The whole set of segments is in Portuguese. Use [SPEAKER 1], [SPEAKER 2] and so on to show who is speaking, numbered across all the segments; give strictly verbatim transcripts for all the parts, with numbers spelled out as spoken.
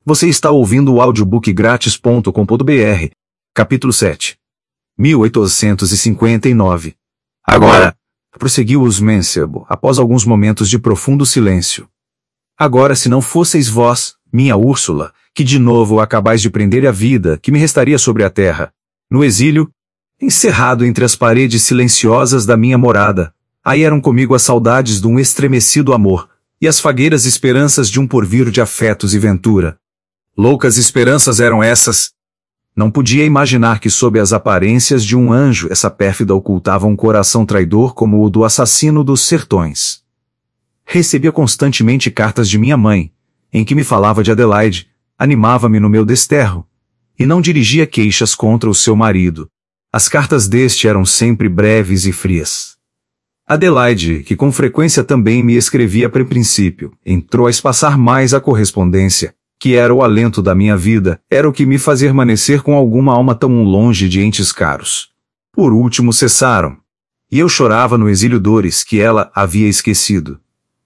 [SPEAKER 1] Você está ouvindo o audiobook grátis ponto com ponto br, capítulo sete. mil oitocentos e cinquenta e nove. Agora, prosseguiu os Mancebo, após alguns momentos de profundo silêncio. Agora, se não fosseis vós, minha Úrsula, que de novo acabais de prender a vida que me restaria sobre a terra, no exílio, encerrado entre as paredes silenciosas da minha morada, aí eram comigo as saudades de um estremecido amor, e as fagueiras esperanças de um porvir de afetos e ventura. Loucas esperanças eram essas. Não podia imaginar que sob as aparências de um anjo essa pérfida ocultava um coração traidor como o do assassino dos sertões. Recebia constantemente cartas de minha mãe, em que me falava de Adelaide, animava-me no meu desterro, e não dirigia queixas contra o seu marido. As cartas deste eram sempre breves e frias. Adelaide, que com frequência também me escrevia a princípio, entrou a espaçar mais a correspondência, que era o alento da minha vida, era o que me fazia permanecer com alguma alma tão longe de entes caros. Por último cessaram. E eu chorava no exílio dores que ela havia esquecido.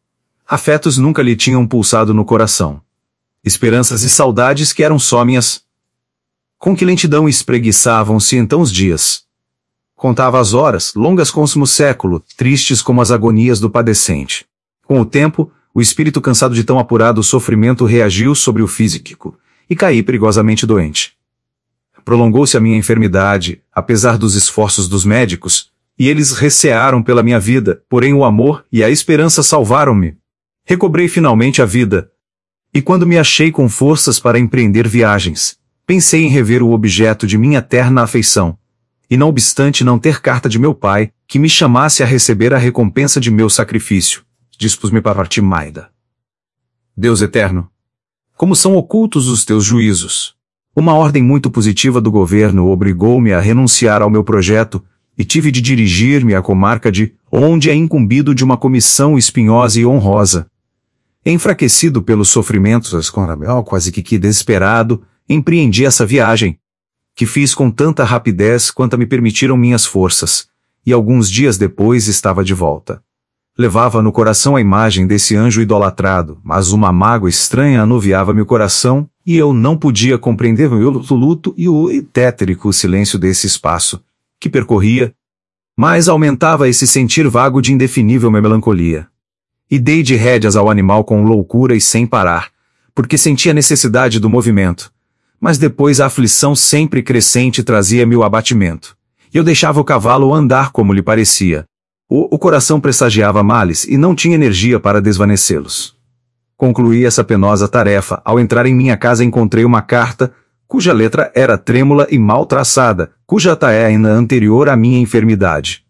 [SPEAKER 1] Afetos nunca lhe tinham pulsado no coração. Esperanças e saudades que eram só minhas. Com que lentidão espreguiçavam-se então os dias. Contava as horas, longas como o século, tristes como as agonias do padecente. Com o tempo, o espírito cansado de tão apurado sofrimento reagiu sobre o físico, e caí perigosamente doente. Prolongou-se a minha enfermidade, apesar dos esforços dos médicos, e eles recearam pela minha vida, porém o amor e a esperança salvaram-me. Recobrei finalmente a vida. E quando me achei com forças para empreender viagens, pensei em rever o objeto de minha terna afeição, e não obstante não ter carta de meu pai, que me chamasse a receber a recompensa de meu sacrifício, dispus-me para partir Maida. Deus eterno, como são ocultos os teus juízos! Uma ordem muito positiva do governo obrigou-me a renunciar ao meu projeto, e tive de dirigir-me à comarca de, onde é incumbido de uma comissão espinhosa e honrosa. Enfraquecido pelos sofrimentos, quase que, que desesperado, empreendi essa viagem, que fiz com tanta rapidez quanto me permitiram minhas forças, e alguns dias depois estava de volta. Levava no coração a imagem desse anjo idolatrado, mas uma mágoa estranha anuviava-me o coração, e eu não podia compreender o luto e o tétrico silêncio desse espaço, que percorria, mas aumentava esse sentir vago de indefinível melancolia. E dei de rédeas ao animal com loucura e sem parar, porque sentia a necessidade do movimento, mas depois a aflição sempre crescente trazia-me o abatimento, e eu deixava o cavalo andar como lhe parecia. O, o coração pressagiava males e não tinha energia para desvanecê-los. Concluí essa penosa tarefa. Ao entrar em minha casa encontrei uma carta, cuja letra era trêmula e mal traçada, cuja data é ainda anterior à minha enfermidade.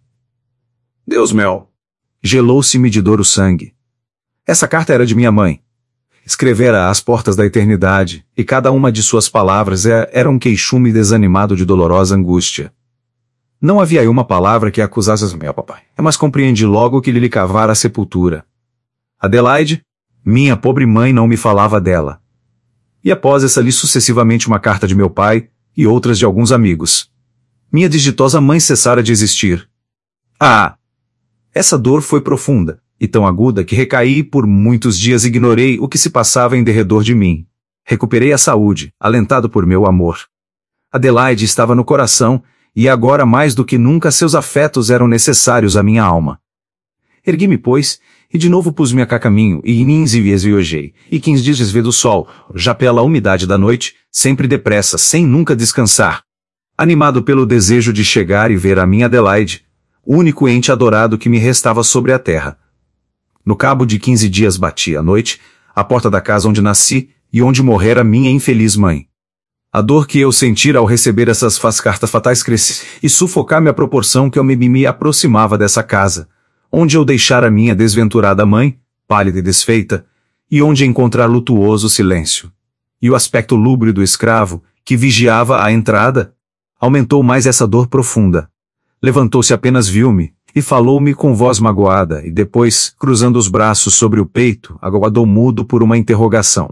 [SPEAKER 1] Deus meu! Gelou-se-me de dor o sangue. Essa carta era de minha mãe. Escrevera às portas da eternidade, e cada uma de suas palavras era um queixume desanimado de dolorosa angústia. Não havia aí uma palavra que acusasse meu papai, mas compreendi logo que lhe cavara a sepultura. Adelaide, minha pobre mãe não me falava dela. E após essa li sucessivamente uma carta de meu pai, e outras de alguns amigos. Minha desditosa mãe cessara de existir. Ah! Essa dor foi profunda, e tão aguda que recaí e por muitos dias ignorei o que se passava em derredor de mim. Recuperei a saúde, alentado por meu amor. Adelaide estava no coração, e agora mais do que nunca seus afetos eram necessários à minha alma. Ergui-me, pois, e de novo pus-me a caminho, e ninzivies viajei, e quinze dias vê do sol, já pela umidade da noite, sempre depressa, sem nunca descansar. Animado pelo desejo de chegar e ver a minha Adelaide, o único ente adorado que me restava sobre a terra. No cabo de quinze dias bati à noite, à porta da casa onde nasci, e onde morrera minha infeliz mãe. A dor que eu sentira ao receber essas cartas fatais crescia, e sufocar-me à proporção que eu me, me aproximava dessa casa, onde eu deixara minha desventurada mãe, pálida e desfeita, e onde encontrar lutuoso silêncio. E o aspecto lúgubre do escravo, que vigiava a entrada, aumentou mais essa dor profunda. Levantou-se apenas viu-me, e falou-me com voz magoada, e depois, cruzando os braços sobre o peito, aguardou mudo por uma interrogação.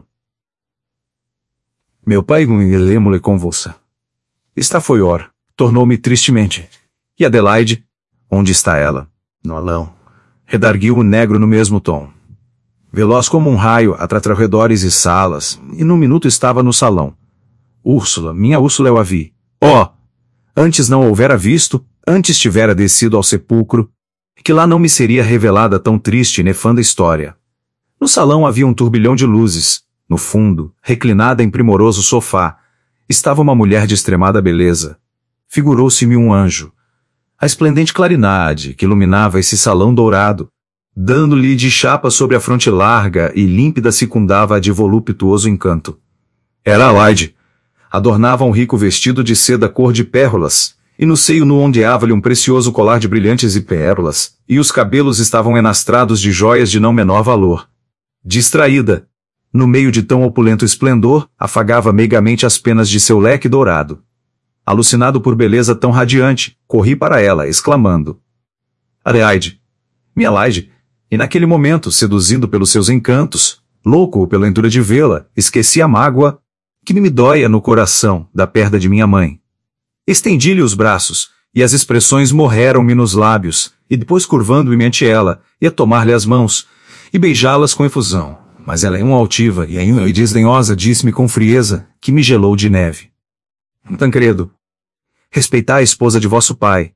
[SPEAKER 1] Meu pai me lemo-lhe convulsa. Está foi hora, tornou-me tristemente. E Adelaide? Onde está ela? No alão. Redarguiu o negro no mesmo tom. Veloz como um raio, atrás arredores e salas, e num minuto estava no salão. Úrsula, minha Úrsula eu a vi. Oh! Antes não a houvera visto, antes tivera descido ao sepulcro, que lá não me seria revelada tão triste e nefanda história. No salão havia um turbilhão de luzes. No fundo, reclinada em primoroso sofá, estava uma mulher de extremada beleza. Figurou-se-me um anjo. A esplendente claridade que iluminava esse salão dourado, dando-lhe de chapa sobre a fronte larga e límpida circundava-a de voluptuoso encanto. Era Adelaide. Adornava um rico vestido de seda cor de pérolas, e no seio nu ondeava-lhe um precioso colar de brilhantes e pérolas, e os cabelos estavam enastrados de joias de não menor valor. Distraída, no meio de tão opulento esplendor, afagava meigamente as penas de seu leque dourado. Alucinado por beleza tão radiante, corri para ela, exclamando: Adelaide, minha Adelaide, e naquele momento, seduzido pelos seus encantos, louco pela endura de vê-la, esqueci a mágoa que me dóia no coração da perda de minha mãe. Estendi-lhe os braços, e as expressões morreram-me nos lábios, e depois curvando-me ante ela, ia tomar-lhe as mãos, e beijá-las com efusão. Mas ela é uma altiva e ainda desdenhosa disse-me com frieza, que me gelou de neve: Tancredo, respeitai a esposa de vosso pai.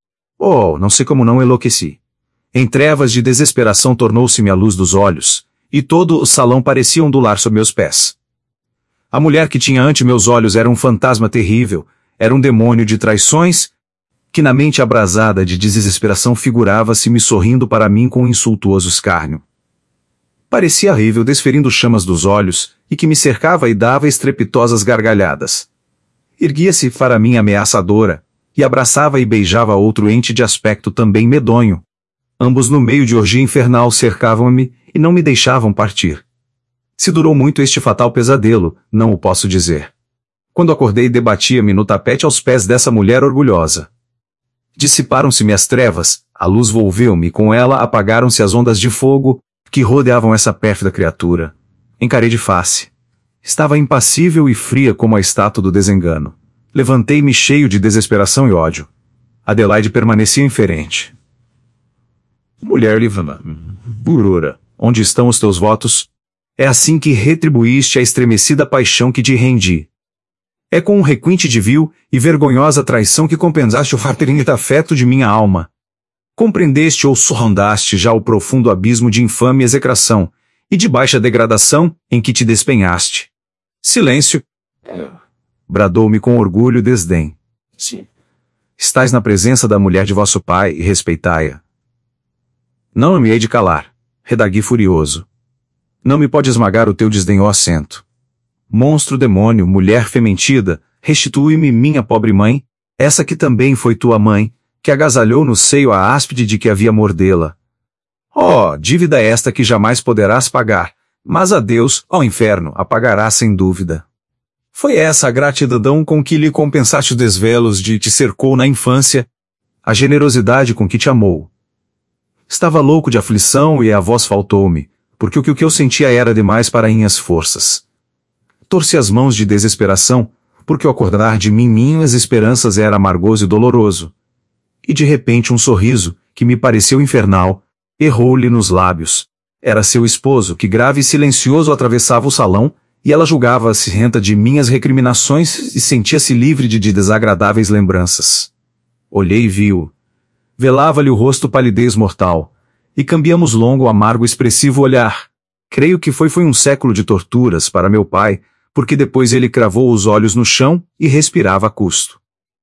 [SPEAKER 1] Oh, não sei como não enlouqueci. Em trevas de desesperação tornou-se-me a luz dos olhos, e todo o salão parecia ondular sob meus pés. A mulher que tinha ante meus olhos era um fantasma terrível, era um demônio de traições, que na mente abrasada de desesperação figurava-se-me sorrindo para mim com um insultuoso escárnio. Parecia horrível desferindo chamas dos olhos, e que me cercava e dava estrepitosas gargalhadas. Erguia-se para mim ameaçadora, e abraçava e beijava outro ente de aspecto também medonho. Ambos no meio de orgia infernal cercavam-me, e não me deixavam partir. Se durou muito este fatal pesadelo, não o posso dizer. Quando acordei debatia-me no tapete aos pés dessa mulher orgulhosa. Dissiparam-se-me as trevas, a luz volveu-me, com ela apagaram-se as ondas de fogo que rodeavam essa pérfida criatura. Encarei de face. Estava impassível e fria como a estátua do desengano. Levantei-me cheio de desesperação e ódio. Adelaide permanecia indiferente. Mulher livana, burura, onde estão os teus votos? É assim que retribuíste a estremecida paixão que te rendi. É com um requinte de vil e vergonhosa traição que compensaste o fraternito afeto de minha alma. Compreendeste ou sondaste já o profundo abismo de infame execração e de baixa degradação em que te despenhaste. Silêncio! Bradou-me com orgulho e desdém. Sim. Estais na presença da mulher de vosso pai e respeitai-a. Não me hei de calar, redagui furioso. Não me pode esmagar o teu desdenhoso acento. Monstro demônio, mulher fementida, restitui-me minha pobre mãe, essa que também foi tua mãe, que agasalhou no seio a áspide de que havia mordê-la. Oh, dívida esta que jamais poderás pagar, mas a Deus, ao inferno, a pagarás sem dúvida. Foi essa a gratidão com que lhe compensaste os desvelos de te cercou na infância, a generosidade com que te amou. Estava louco de aflição e a voz faltou-me, porque o que eu sentia era demais para minhas forças. Torci as mãos de desesperação, porque o acordar de mim minhas esperanças era amargoso e doloroso. E de repente um sorriso, que me pareceu infernal, errou-lhe nos lábios. Era seu esposo, que grave e silencioso atravessava o salão, e ela julgava-se renta de minhas recriminações e sentia-se livre de, de desagradáveis lembranças. Olhei e vi-o. Velava-lhe o rosto palidez mortal, e cambiamos longo, amargo, expressivo olhar. Creio que foi foi um século de torturas para meu pai, porque depois ele cravou os olhos no chão e respirava a custo.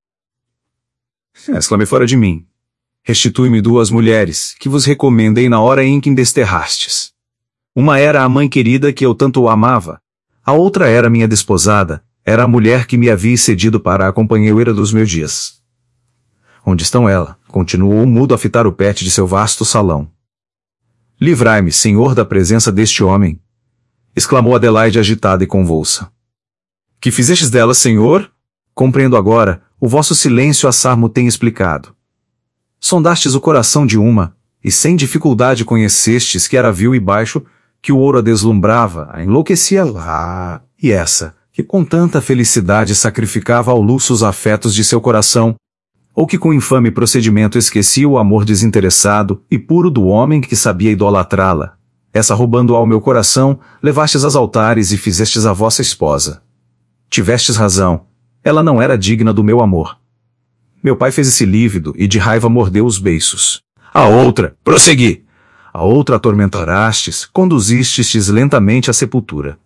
[SPEAKER 1] Exclamei fora de mim. Restitui-me duas mulheres, que vos recomendei na hora em que me desterrastes. Uma era a mãe querida que eu tanto amava, a outra era minha desposada, era a mulher que me havia cedido para a companheira dos meus dias. Onde estão ela? Continuou mudo a fitar o pete de seu vasto salão. Livrai-me, Senhor, da presença deste homem, exclamou Adelaide agitada e convulsa. Que fizestes dela, Senhor? Compreendo agora, o vosso silêncio assar-mo tem explicado. Sondastes o coração de uma, e sem dificuldade conhecestes que era vil e baixo, que o ouro a deslumbrava, a enlouquecia lá, e essa, que com tanta felicidade sacrificava ao luxo os afetos de seu coração, ou que com infame procedimento esquecia o amor desinteressado e puro do homem que sabia idolatrá-la. essa roubando ao meu coração, levastes aos altares e fizestes a vossa esposa. Tivestes razão, ela não era digna do meu amor. Meu pai fez-se lívido e de raiva mordeu os beiços. A outra, prossegui! A outra atormentarastes, conduzistes lentamente à sepultura.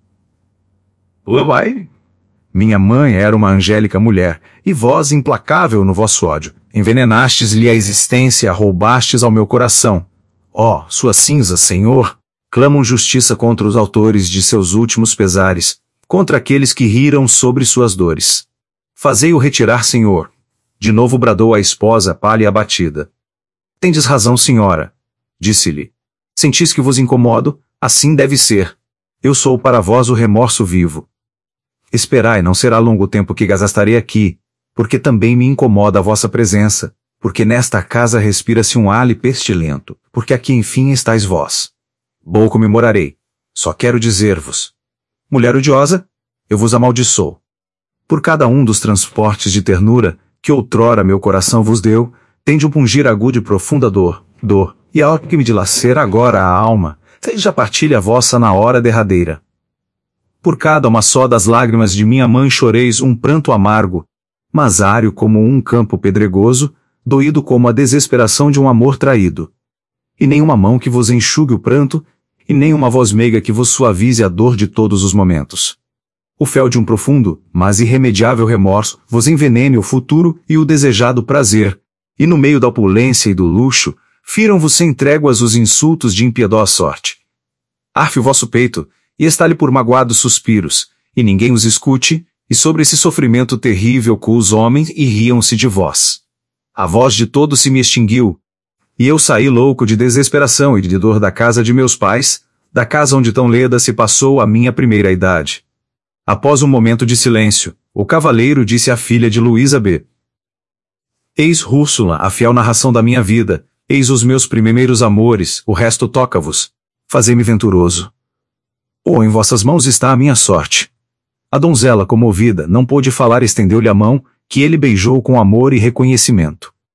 [SPEAKER 1] O pai? Minha mãe era uma angélica mulher, e vós, implacável no vosso ódio, envenenastes-lhe a existência, roubastes ao meu coração. Ó, oh, suas cinzas, Senhor, clamam justiça contra os autores de seus últimos pesares, contra aqueles que riram sobre suas dores. Fazei-o retirar, Senhor. De novo bradou a esposa pálida abatida. Tendes razão, senhora, disse-lhe. Sentis que vos incomodo? Assim deve ser. Eu sou para vós o remorso vivo. Esperai, não será longo tempo que gastarei aqui, porque também me incomoda a vossa presença, porque nesta casa respira-se um hálito pestilento, porque aqui enfim estáis vós. Pouco me morarei. Só quero dizer-vos. Mulher odiosa, eu vos amaldiçoo. Por cada um dos transportes de ternura, que outrora meu coração vos deu, tende um pungir agudo e profunda dor, dor, e a hora que me dilacera agora a alma, seja partilha vossa na hora derradeira. Por cada uma só das lágrimas de minha mãe choreis um pranto amargo, mas ário como um campo pedregoso, doído como a desesperação de um amor traído. E nenhuma mão que vos enxugue o pranto, e nenhuma voz meiga que vos suavize a dor de todos os momentos. O fel de um profundo, mas irremediável remorso, vos envenene o futuro e o desejado prazer, e no meio da opulência e do luxo, firam-vos sem tréguas os insultos de impiedosa sorte. Arfe o vosso peito, e está-lhe por magoados suspiros, e ninguém os escute, e sobre esse sofrimento terrível com os homens e riam-se de vós. A voz de todos se me extinguiu, e eu saí louco de desesperação e de dor da casa de meus pais, da casa onde tão leda se passou a minha primeira idade. Após um momento de silêncio, o cavaleiro disse à filha de Luísa B. Eis Úrsula, a fiel narração da minha vida, eis os meus primeiros amores, o resto toca-vos. Fazei-me venturoso. Ou em vossas mãos está a minha sorte. A donzela, comovida, não pôde falar e estendeu-lhe a mão, que ele beijou com amor e reconhecimento.